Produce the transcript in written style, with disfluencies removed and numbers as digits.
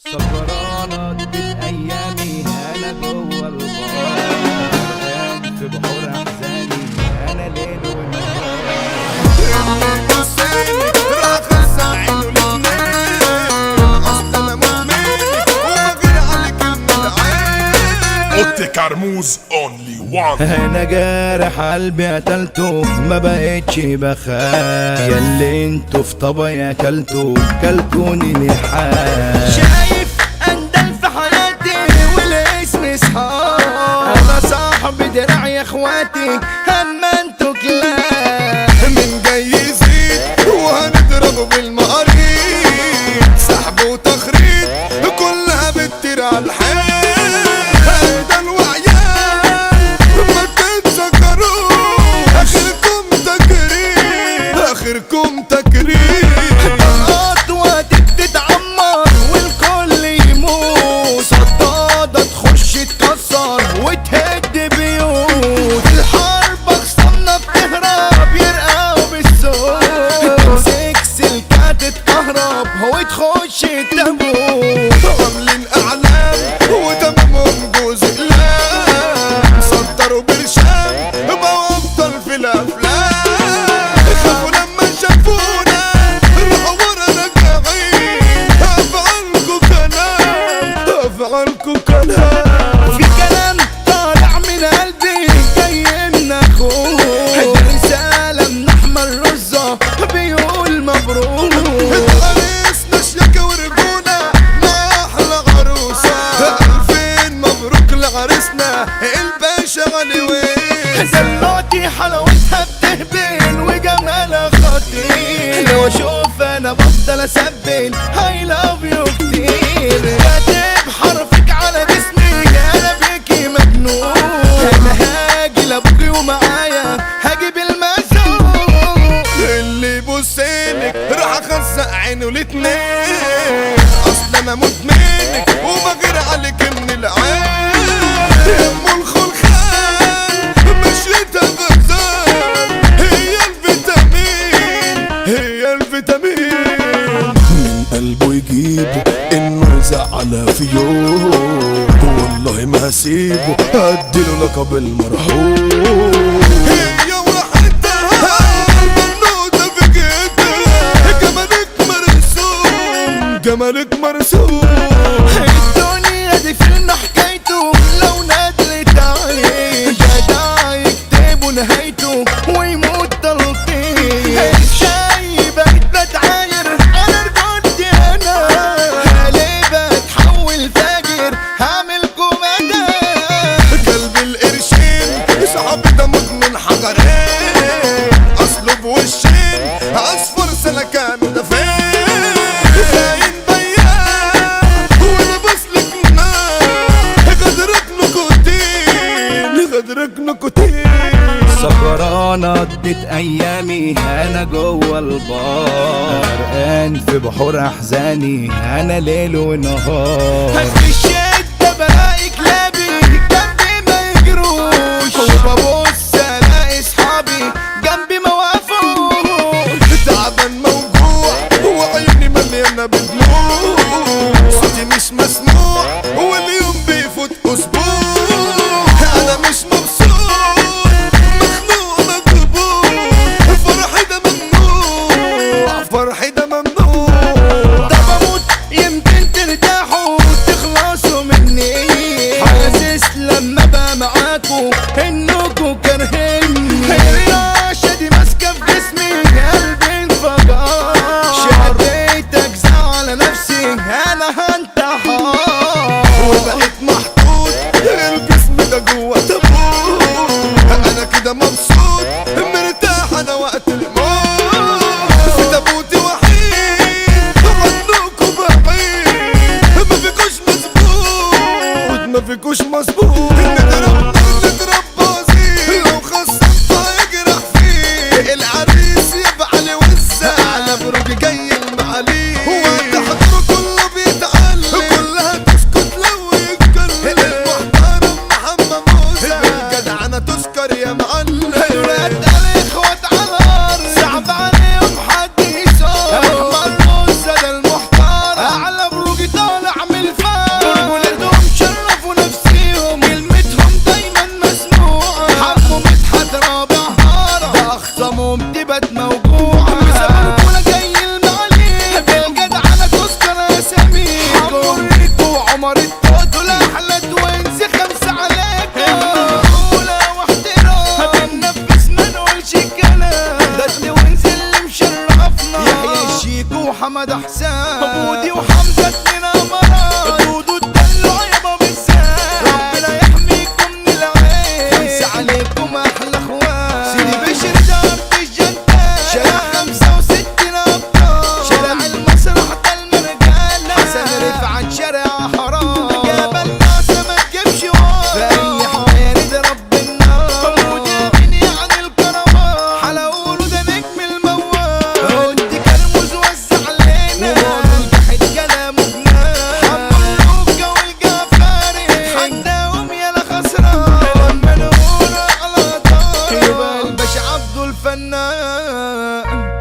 سكرانة ادت ايامي انا جوه البار، غرقان في بحور احزاني انا ليل ونهار. بصيلي راح اخسع عينه الاتنين، اصل انا مدمن وبغير عليك من العين. اوتي كرموز اونلي وان. انا جارح قلبي قتلته ما بقتش بخاف، ياللي انتوا في طبعي اكلتوا كلتوني لحال. شايف اندل في حياتي والاسم صحاب، انا صاحب دراع يا اخواتي اما انتوا كلاب. من جاي يزيد وهنضربه بالمقاريض، سحب وتخريط كلها بتطير على الحيط. هيدا الوعيان ما تتذكروش، اخركم تكريم اخركم تكريم. خطوة تتعمر والكل يموت، صدادة تخش تكسر وتهد بيوت. الحرب اخصامنا بتهرب يرقعوا بالصوت، تمسك سلكات تتكهرب وتخش التابوت. عاملين اعلام وتمامهم جوز اقلام، صدروا برشام بقوا ابطال في الافلام. خافوا لما شافونا راحوا ورانا جاعين، افعالكوا كلام افعالكوا كلام. في كلام طالع من قلبي جاي من اخوك، رسالة من احمر رزة بيقول مبروك. عريسنا شياكة ورجولة مع احلى عروسة، الفين مبروك لعريسنا الباشا غنيوين. زلوتي حلاوتها بتهبل وجمالها خطير، لو اشوف انا بفضل اسبل I love you كتير. كاتب حرفك على جسمي انا بيكي مجنون، انا هاجي لابوكي ومعايا هجيب المسؤول. اللي يبصلك راح اخزق عينه الاتنين، اصل انا مدمنك وبغير عليك من العين. ام الخلخال مشيتها غزال، هي الفيتامين هي الفيتامين. من قلبه يجيبه انه يزعل في يوم، والله ما هسيبه اديله لقب المرحوم. هي وحدها ممنوعة في جدها، جمالك مرسوم جمالك مرسوم. الدنيا دي فيلم حكايته لو ندلت عين، جدع يكتبوا نهايته ويموت تلطيف. الشاي بقيت بتعاير انا رجعت انا، قلبي بتحول فاجر هعمل كومادا. قلب القرشين صحابي ده مدمن حجرين، اصله بوشين اصفر سلكان ده فين. خاين بياع ولبس لك نار، غدرك نكوتين غدرك نكوتين. سكرانة ادت ايامي انا جوه البار، غرقان في بحور احزاني انا ليل ونهار. في الشدة بلاقي كلابي جنبي ما يجروش، وببص الاقي صحابي جنبي ما وقفوش. تعبان موجوع وعيني مليانة بدموع، صوتي مش مسموع واليوم بيفوت اسبوع. انا مش مبسوط مخنوق مكبوت، فرحي ده ممنوع فرحي ده ممنوع. ده بموت يمكن ترتاحوا تخلصوا مني، حاسس لما بقى معاكوا انكوا كارهيني. الرياشة دي ماسكة في جسمي قلبي انفجر، شديت اجزاء على نفسي انا هنتحر. وبقيت محطوط الجسم ده جوه تابوت، انا كده مبسوط مرتاح انا وقت الموت. في تابوتي وحيد عنكوا بعيد، ما فيكوش مظبوط ما فيكوش مظبوط. نضرب بازي لو خصمت هيجرح فيه، العريس يبقى علي وزع على برج جاي المعالي، وقت حضره كله بيتعب قمر التوت والاحلى توينز 5 عليكم اولى واحترام هبنفس ما نقولش كلام ده التوينز اللي مشرفنا يحيى الشيكو وحمد حسام بودي وحمزه 2 امارات دودو الدلع يابا بالذات ربنا يحميكم من العين 5 عليكم احلى اخوات سيدي بشر ده عبد الجنتان شارع 65 ابطال شارع المسرح ده المرجان حسن رفعت شارع حرام جبل ناصر ما تجيبش ورا في اي حوارد رب النار حمود يمين عن الكرامات حلاوله ده نجم الموال قلت كرموز وزع علينا ومعمول جحد كلامه جنان حمد لوكا والجعفري حداهم يالا خسران لما نقول على طار يبقى الباشا عبده الفنان